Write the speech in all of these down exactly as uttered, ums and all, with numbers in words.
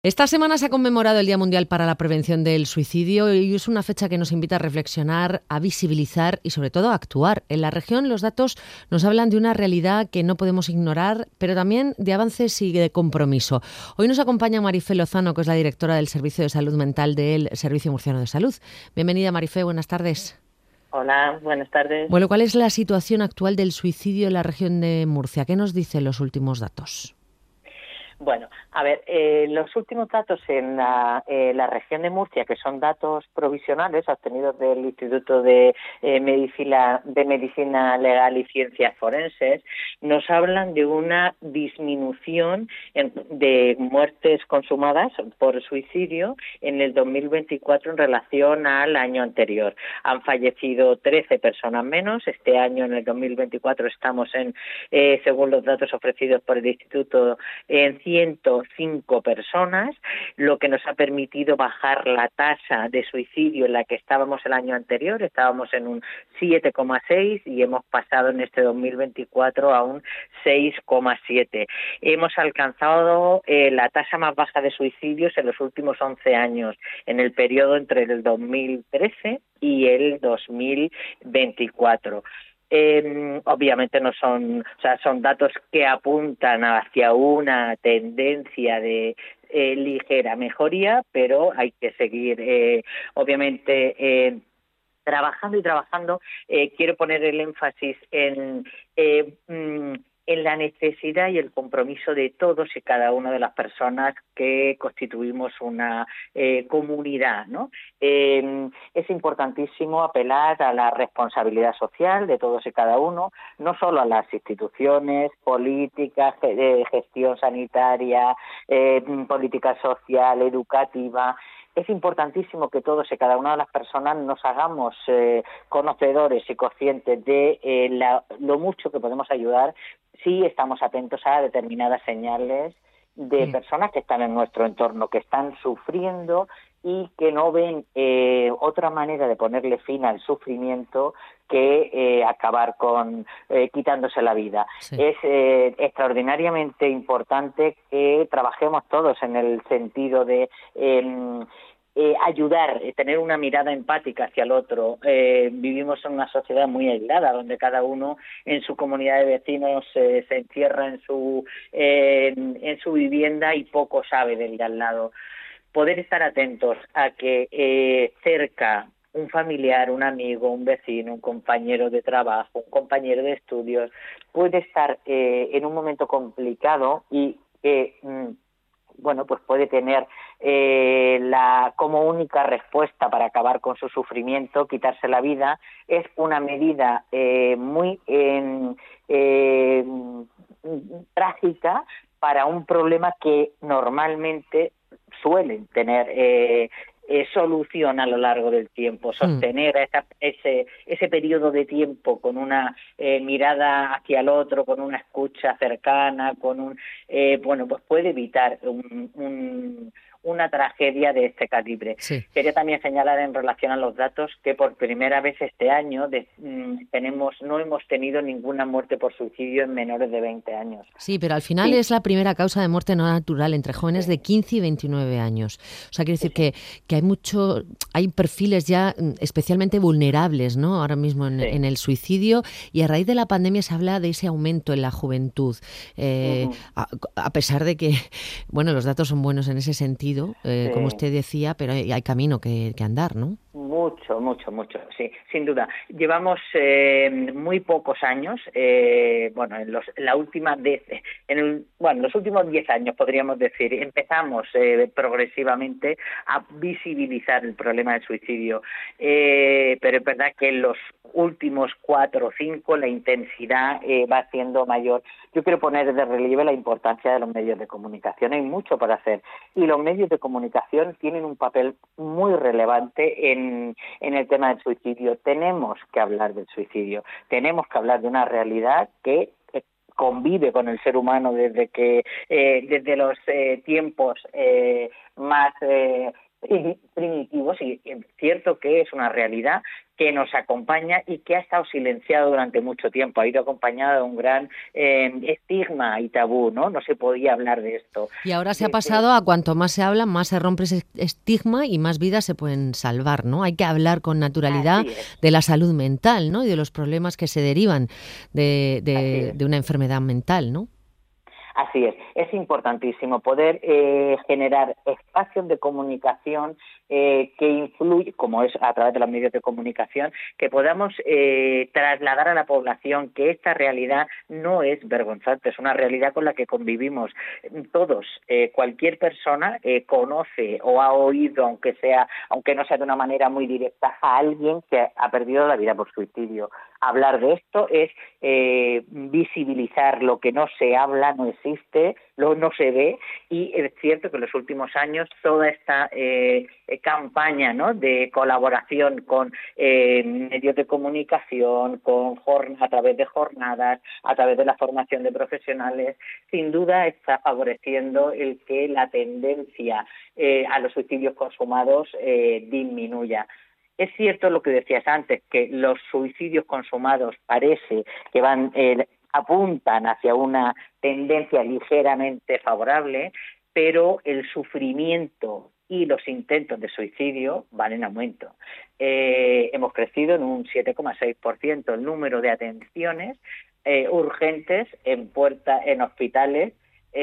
Esta semana se ha conmemorado el Día Mundial para la Prevención del Suicidio y es una fecha que nos invita a reflexionar, a visibilizar y sobre todo a actuar. En la región los datos nos hablan de una realidad que no podemos ignorar, pero también de avances y de compromiso. Hoy nos acompaña Marifé Lozano, que es la directora del Servicio de Salud Mental del Servicio Murciano de Salud. Bienvenida, Marifé, buenas tardes. Hola, buenas tardes. Bueno, ¿cuál es la situación actual del suicidio en la región de Murcia? ¿Qué nos dicen los últimos datos? Bueno, a ver, eh, los últimos datos en la, eh, la región de Murcia, que son datos provisionales obtenidos del Instituto de, eh, Medicina, de Medicina Legal y Ciencias Forenses, nos hablan de una disminución en, de muertes consumadas por suicidio en el dos mil veinticuatro en relación al año anterior. Han fallecido trece personas menos. Este año, en el dos mil veinticuatro, estamos en, eh, según los datos ofrecidos por el Instituto, en ciento cinco personas, lo que nos ha permitido bajar la tasa de suicidio en la que estábamos el año anterior. Estábamos en un siete coma seis y hemos pasado en este dos mil veinticuatro a un seis coma siete. Hemos alcanzado eh, la tasa más baja de suicidios en los últimos once años, en el periodo entre el dos mil trece y el dos mil veinticuatro. Eh, obviamente no son, o sea, son datos que apuntan hacia una tendencia de eh, ligera mejoría, pero hay que seguir, eh, obviamente, eh, trabajando y trabajando. Eh, quiero poner el énfasis en eh, mm, en la necesidad y el compromiso de todos y cada una de las personas que constituimos una eh, comunidad, ¿no? Eh, es importantísimo apelar a la responsabilidad social de todos y cada uno, no solo a las instituciones, políticas, eh, gestión sanitaria, eh, política social, educativa. Es importantísimo que todos y cada una de las personas nos hagamos eh, conocedores y conscientes de eh, la, lo mucho que podemos ayudar si estamos atentos a determinadas señales de Sí. personas que están en nuestro entorno, que están sufriendo y que no ven eh, otra manera de ponerle fin al sufrimiento que eh, acabar con eh, quitándose la vida. Sí. Es eh, extraordinariamente importante que trabajemos todos en el sentido de eh, eh, ayudar, eh, tener una mirada empática hacia el otro. Eh, vivimos en una sociedad muy aislada, donde cada uno en su comunidad de vecinos eh, se encierra en su eh, en su vivienda y poco sabe del de al lado. Poder estar atentos a que eh, cerca un familiar, un amigo, un vecino, un compañero de trabajo, un compañero de estudios, puede estar eh, en un momento complicado y que, eh, bueno, pues puede tener eh, la como única respuesta para acabar con su sufrimiento, quitarse la vida. Es una medida eh, muy eh, eh, trágica para un problema que normalmente suelen tener eh, eh, solución a lo largo del tiempo. Hmm. Sostener esa, ese ese periodo de tiempo con una eh, mirada hacia el otro, con una escucha cercana, con un eh, bueno, pues puede evitar un, un una tragedia de este calibre. Sí. Quería también señalar en relación a los datos que por primera vez este año de, mm, tenemos no hemos tenido ninguna muerte por suicidio en menores de veinte años. Sí, pero al final Sí, es la primera causa de muerte no natural entre jóvenes sí, de quince y veintinueve años. O sea, quiere sí, decir sí, que, que hay mucho, hay perfiles ya mm, especialmente vulnerables, ¿no? Ahora mismo en, sí. en el suicidio, y a raíz de la pandemia se habla de ese aumento en la juventud. Eh, Uh-huh. a, a pesar de que, bueno, los datos son buenos en ese sentido, eh, como Sí. usted decía, pero hay, hay camino que, que andar, ¿no? Mucho, mucho, mucho, sí, sin duda. Llevamos eh, muy pocos años, eh, bueno, en, los, en la última vez, en el, bueno, los últimos diez años podríamos decir, empezamos eh, progresivamente a visibilizar el problema del suicidio, eh, pero es verdad que en los últimos cuatro o cinco la intensidad eh, va siendo mayor. Yo quiero poner de relieve la importancia de los medios de comunicación. Hay mucho por hacer y los medios de comunicación tienen un papel muy relevante en, en el tema del suicidio. Tenemos que hablar del suicidio, tenemos que hablar de una realidad que convive con el ser humano desde que eh, desde los eh, tiempos eh, más eh, primitivos, y es cierto que es una realidad que nos acompaña y que ha estado silenciado durante mucho tiempo, ha ido acompañado de un gran eh, estigma y tabú, ¿no? No se podía hablar de esto. Y ahora se ha De, pasado a cuanto más se habla, más se rompe ese estigma y más vidas se pueden salvar, ¿no? Hay que hablar con naturalidad de la salud mental, ¿no? Y de los problemas que se derivan de, de, de una enfermedad mental, ¿no? Así es, es importantísimo poder eh, generar espacios de comunicación eh, que influyen, como es a través de los medios de comunicación, que podamos eh, trasladar a la población que esta realidad no es vergonzante, es una realidad con la que convivimos todos. Eh, cualquier persona eh, conoce o ha oído, aunque sea, aunque no sea de una manera muy directa, a alguien que ha perdido la vida por suicidio. Hablar de esto es eh, visibilizar lo que no se habla, no existe, lo no se ve, y es cierto que en los últimos años toda esta eh, campaña, ¿no?, de colaboración con eh, medios de comunicación, con a través de jornadas, a través de la formación de profesionales, sin duda está favoreciendo el que la tendencia eh, a los suicidios consumados eh, disminuya. Es cierto lo que decías antes, que los suicidios consumados parece que van eh, apuntan hacia una tendencia ligeramente favorable, pero el sufrimiento y los intentos de suicidio van en aumento. Eh, hemos crecido en un siete coma seis por ciento el número de atenciones eh, urgentes en puerta, en hospitales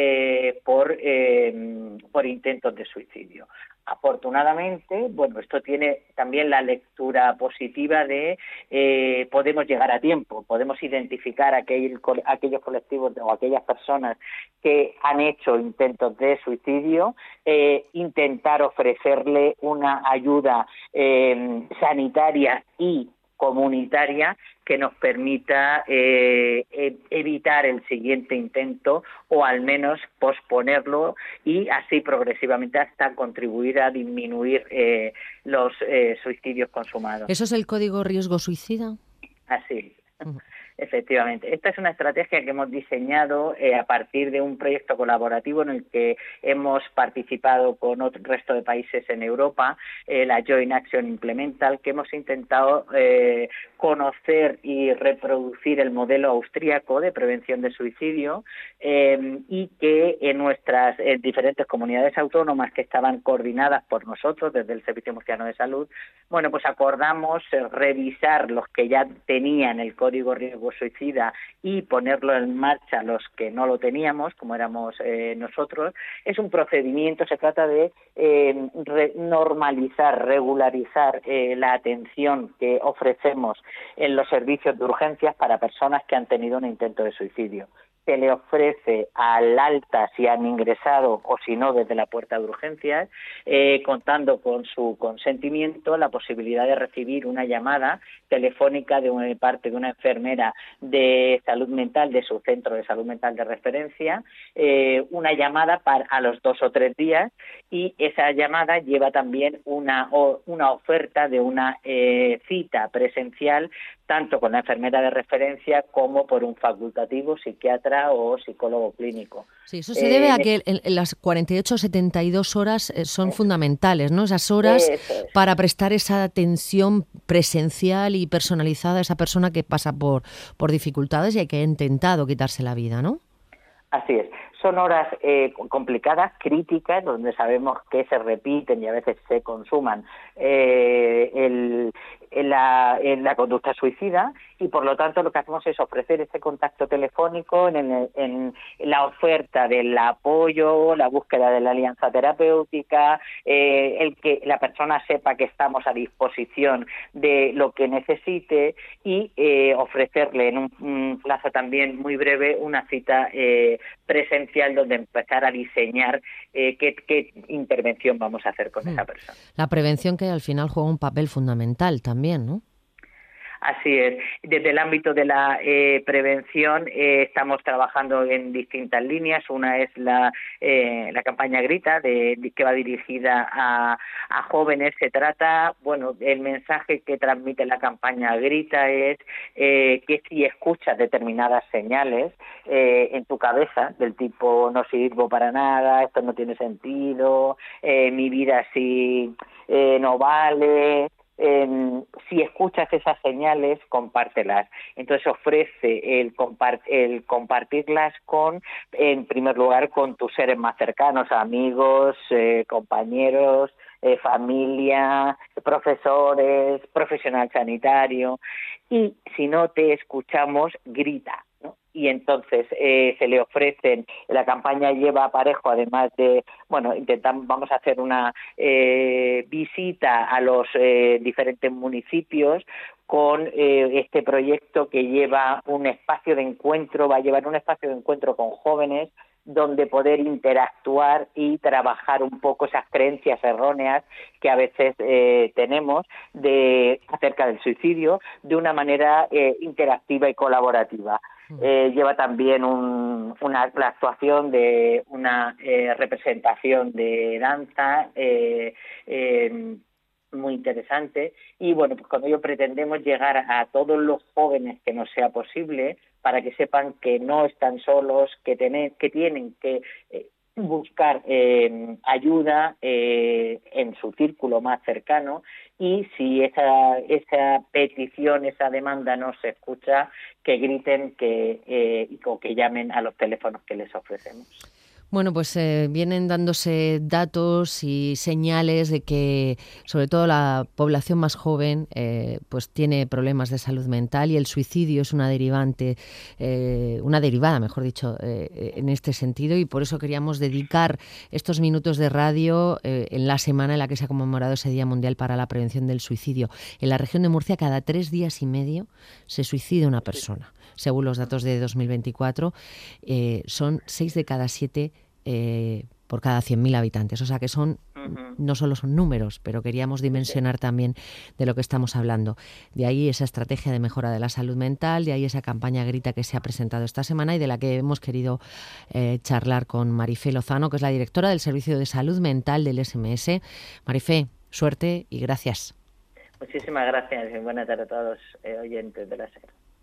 eh, por, eh, por intentos de suicidio. Afortunadamente, bueno, esto tiene también la lectura positiva de eh, podemos llegar a tiempo, podemos identificar aquel, aquellos colectivos o aquellas personas que han hecho intentos de suicidio, eh, intentar ofrecerle una ayuda eh, sanitaria y comunitaria que nos permita eh, evitar el siguiente intento o al menos posponerlo y así progresivamente hasta contribuir a disminuir eh, los eh, suicidios consumados. ¿Eso es el código riesgo suicida? Así es. Uh-huh. Efectivamente. Esta es una estrategia que hemos diseñado eh, a partir de un proyecto colaborativo en el que hemos participado con otro resto de países en Europa, eh, la Joint Action Implemental, que hemos intentado eh, conocer y reproducir el modelo austríaco de prevención de suicidio eh, y que en nuestras eh, diferentes comunidades autónomas que estaban coordinadas por nosotros desde el Servicio Murciano de Salud, bueno, pues acordamos eh, revisar los que ya tenían el código riesgo suicida y ponerlo en marcha los que no lo teníamos, como éramos eh, nosotros. Es un procedimiento, se trata de eh, re- normalizar, regularizar eh, la atención que ofrecemos en los servicios de urgencias para personas que han tenido un intento de suicidio. Se le ofrece al alta si han ingresado o si no desde la puerta de urgencias, eh, contando con su consentimiento, la posibilidad de recibir una llamada telefónica de una parte de una enfermera de salud mental de su centro de salud mental de referencia, eh, una llamada para, a los dos o tres días, y esa llamada lleva también una, o, una oferta de una eh, cita presencial tanto con la enfermera de referencia como por un facultativo, psiquiatra o psicólogo clínico. Sí, eso se eh, debe a que en, en las cuarenta y ocho a setenta y dos horas son eso. fundamentales, ¿no? Esas horas es. para prestar esa atención presencial y personalizada a esa persona que pasa por, por dificultades y que ha intentado quitarse la vida, ¿no? Así es. Son horas eh, complicadas, críticas, donde sabemos que se repiten y a veces se consuman eh, el, en, la, en la conducta suicida, y por lo tanto lo que hacemos es ofrecer ese contacto telefónico en, el, en la oferta del apoyo, la búsqueda de la alianza terapéutica, eh, el que la persona sepa que estamos a disposición de lo que necesite y eh, ofrecerle en un, un plazo también muy breve una cita eh, presencial donde empezar a diseñar eh, qué, qué intervención vamos a hacer con mm. esa persona. La prevención, que al final juega un papel fundamental también, ¿no? Así es. Desde el ámbito de la eh, prevención eh, estamos trabajando en distintas líneas. Una es la eh, la campaña Grita, de, de, que va dirigida a, a jóvenes. Se trata, bueno, el mensaje que transmite la campaña Grita es eh, que si escuchas determinadas señales eh, en tu cabeza, del tipo no sirvo para nada, esto no tiene sentido, eh, mi vida así eh, no vale... Eh, si escuchas esas señales, compártelas. Entonces ofrece el, compart el compartirlas con, en primer lugar, con tus seres más cercanos, amigos, eh, compañeros, eh, familia, profesores, profesional sanitario. Y si no te escuchamos, grita, ¿no? Y entonces eh, se le ofrecen, la campaña lleva aparejo, además de, bueno, intentamos, vamos a hacer una eh, visita a los eh, diferentes municipios con eh, este proyecto que lleva un espacio de encuentro, va a llevar un espacio de encuentro con jóvenes, donde poder interactuar y trabajar un poco esas creencias erróneas que a veces eh, tenemos de acerca del suicidio de una manera eh, interactiva y colaborativa. Eh, lleva también un, una, la actuación de una eh, representación de danza eh, eh, muy interesante y bueno, pues con ello pretendemos llegar a todos los jóvenes que nos sea posible para que sepan que no están solos, que, tener, que tienen que eh, buscar eh, ayuda eh, en su círculo más cercano y si esa, esa petición, esa demanda no se escucha, que griten que, eh, o que llamen a los teléfonos que les ofrecemos. Bueno, pues eh, vienen dándose datos y señales de que sobre todo la población más joven eh, pues tiene problemas de salud mental y el suicidio es una derivante, eh, una derivada, mejor dicho, eh, en este sentido y por eso queríamos dedicar estos minutos de radio eh, en la semana en la que se ha conmemorado ese Día Mundial para la Prevención del Suicidio. En la región de Murcia cada tres días y medio se suicida una persona. Según los datos de dos mil veinticuatro, eh, son seis de cada siete eh, por cada cien mil habitantes. O sea que son uh-huh. no solo son números, pero queríamos dimensionar sí. también de lo que estamos hablando. De ahí esa estrategia de mejora de la salud mental, de ahí esa campaña Grita que se ha presentado esta semana y de la que hemos querido eh, charlar con Marifé Lozano, que es la directora del Servicio de Salud Mental del S M S. Marifé, suerte y gracias. Muchísimas gracias y buenas tardes a todos los eh, oyentes de la SER.